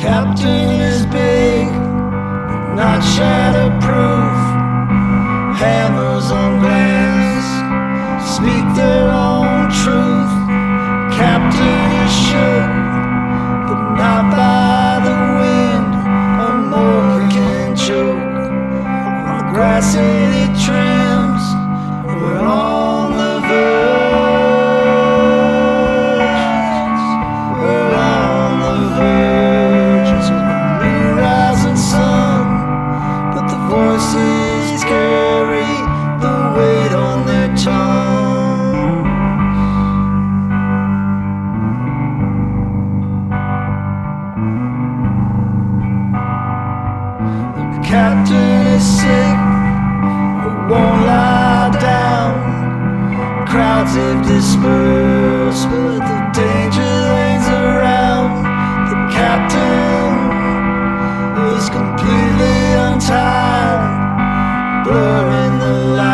Captain is big, not shatterproof. Hammers on glass speak their own truth. Captain is shook, but not by the wind. A mower can choke on the grass it trims. We're on the verge. We're on the verge of the new rising sun, but the voices carry the weight on their tongue. The captain is sick, but won't lie down. Crowds have dispersed, but the danger lanes around. The captain is completely untied, blurring the light.